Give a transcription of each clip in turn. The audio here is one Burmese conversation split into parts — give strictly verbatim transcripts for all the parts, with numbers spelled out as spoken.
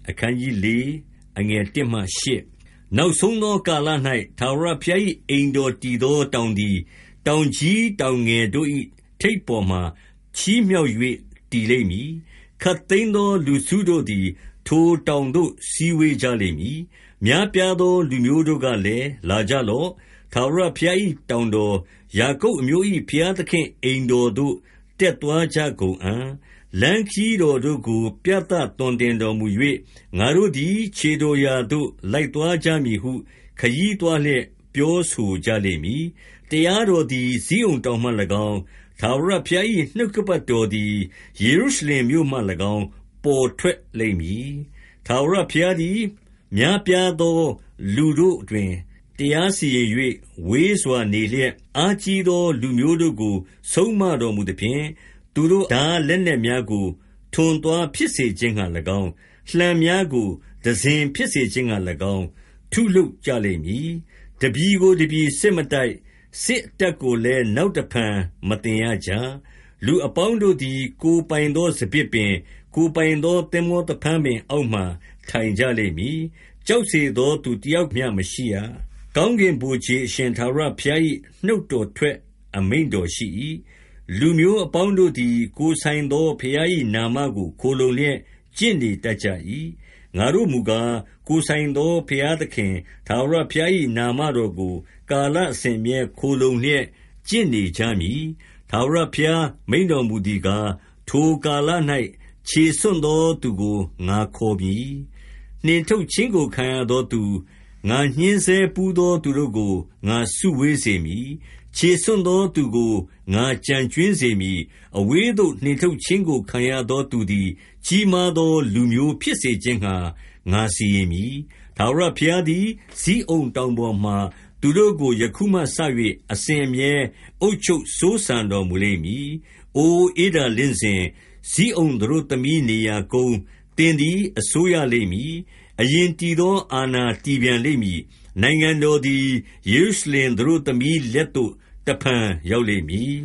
အခန်းကြီးလေးအငယ်တစ်မှရှစ်နောက်ဆုံးသောကာလ၌ထာဝရဘုရား၏အိမ်တော်တည်သောတောင်သည်တောင်ကြီးတောင်ငယ်တို့၏ထိပ်ပေါ်မှချီးမြှောက်၍တည်လိမ့်မည်ခတ်သိမ်းသောလူစုတို့သည်ထိုတောင်သို့စည်းဝေးကြလိမ့်မည်များပြားသောလူမျိုးတို့ကလည်းလာကြလော့ထာဝရဘုရား၏တောင်တော်ယာကုပ်အမျိုး၏ဘုရားသခင်အိမ်တော်သို့တက်သွားကြကုန်အံ့လမ်းခီးတော်တို့ကိုပြသသွန်သင်တော်မူ၍ငါတို့သည်ခြေတော်ရာသို့လိုက်သွားကြမည်ဟုခရီးသွားလျက်ပြောဆိုကြလိမ့်မည်တရားတော်သည်ဇိအုန်တောင်မှ၎င်းထာဝရဘုရား၏နှုတ်ကပတ်တော်သည်ယေရုရှလင်မြို့မှ၎င်းပေါ်ထွက်လိမ့်မည်ထာဝရဘုရားသည်များပြားသောလူတို့တွင်တရားစီရင်၍ဝေးစွာနေလျက်အားကြီးသောလူမျိုးတို့ကိုဆုံးမတော်မူသဖြင့်သူတို့ဓာလက်နက်များကိုထွန်သွားဖြစ်စေခြင်းငှါ၎င်းလှံများကိုဒဇင်ဖြစ်စေခြင်းငှါ၎င်းထုလုပ်ကြလိမ့်မည်တပည့်ကိုတပည့်စစ်မတိုက်စစ်တပ်ကိုလည်းနောက်တဖန်မတင်ရကြလူအပေါင်းတို့သည်ကိုပိုင်သောစပစ်ပင်ကိုပိုင်သောသင်္ဘောတဖန်းပင်အောက်မှထိုင်ကြလိမ့်မည်ကြောက်စေသောသူတယောက်မျှမရှိရကောင်းကင်ဘုရားအရှင်ထာဝရဘုရား၏နှုတ်တော်ထွက်အမိန့်တော်ရှိ၏လူမျိုးအပေါင်းတို့သည်ကိုဆိုင်သောဘုရား၏နာမကိုခိုလုံလျက်ကျင့်နေတတ်ကြ၏ငါတို့မူကားကိုဆိုင်သောဘုရားသခင်ထာဝရဘုရား၏နာမတော်ကိုကာလအစဉ်မြဲခိုလုံလျက်ကျင့်နေကြမည်ထာဝရဘုရားမိန့်တော်မူသည်ကားထိုကာလ၌ခြေဆွံ့သောသူကိုငါခေါ်မည်နှင်ထုတ်ခြင်းကိုခံရသောသူငါညှင်းဆဲပူးသောသူတို့ကိုငါစုဝေးစေမည်ခြေဆွံ့သောသူကိုငါကြံကျွင်းစေမည်အဝေးသို့နှင်ထုတ်ခြင်းကိုခံရသောသူသည်ကြီးမားသောလူမျိုးဖြစ်စေခြင်းငှါငါစီရင်မည်ထာဝရဘုရားသည်ဇိအုန်တောင်ပေါ်မှသူတို့ကိုယခုမှစ၍အစဉ်အမြဲအုပ်ချုပ်စိုးစံတော်မူလိမ့်မည်အိုဧဒါလင်းစဉ်ဇိအုန်တို့သမီးနေရာကုန်းတင်သည်အစိုးရလိမ့်မည်အရင်တည်သောအာဏာတည်ပြန်လိမ့်မည်နိုင်ငံတော်သည်ယေရုရှလင်တို့သမီးလက်သို့တဖန်ရောက်လိမ့်မည်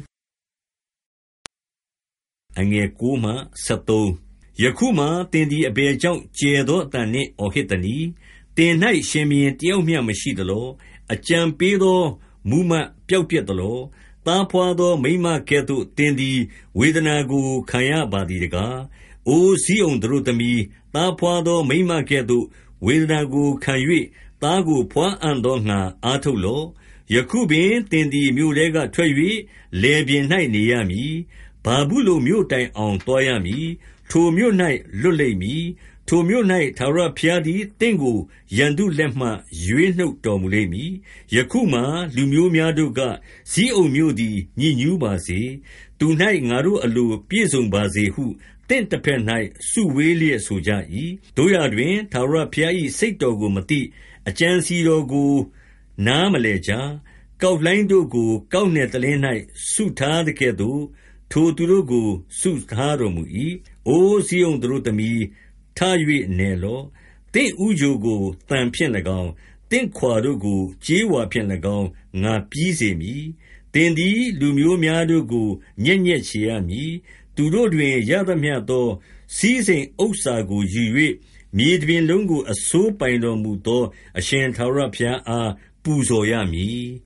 အငယ်ကိုမှဆက်သုံးယခုမှသင်သည်အဘယ်ကြောင့်ကျဲသောအတန်နှင့်အော်ဟစ်သနည်းသင်၌ရှင်ဘုရင်တယောက်မျှမရှိသလောအကြံပေးသောမူမှပျောက်ပြက်သလောသားဖွာသောမိန်းမကဲ့သို့သင်သည်ဝေဒနာကိုခံရပါသည်တကားအိုဇိအုန်တို့သမီးသားဖွာသောမိန်းမကဲ့သို့ဝေဒနာကိုခံ၍သားကိုဖွာအံ့သောငှါအားထုတ်လော့ယခုပင်သင်သည်မြို့ထဲကထွက်၍လယ်ပြင်၌နေရမည်ဗာဗုလုန်မြို့တိုင်အောင်သွားရမည်ထိုမြို့၌လွတ်လိမ့်မည်ထိုမြို့၌ထာဝရဘုရားသည်သင်ကိုရန်သူလက်မှရွေးနှုတ်တော်မူလိမ့်မည်ယခုမှလူမျိုးများတို့ကဇိအုန်မြို့သည်ညစ်ညူးပါစေသူ၌ငါတို့အလိုပြည့်စုံပါစေဟုသင်တစ်ဖက်၌စုဝေးလျက်ဆိုကြ၏တို့ရတွင်ထာဝရဘုရား၏စိတ်တော်ကိုမသိအကြံစီတော်ကိုနားမလည်ကြကောက်လှိုင်းတို့ကိုကောက်နယ်တလင်း၌စုထားသကဲ့သို့ထိုသူတို့ကိုစုထားတော်မူ၏အိုဇိအုန်တို့သမီးထ၍နေလော့သင်ဥကြိုကိုတန်ဖြင့်၎င်းသင်ခွာတို့ကိုကြေးဝါဖြင့်၎င်းငါပြီးစေမည်သင်သည်လူမျိုးများတို့ကိုညက်ညက်ချေရမည်သူတို့တွင်ရသမျှသောစည်းစိမ်ဥစ္စာကိုယူ၍မြေပြင်လုံးကိုအစိုးပိုင်တော်မူသောအရှင်ထာဝရဘုရားအားပူဇော်ရမည်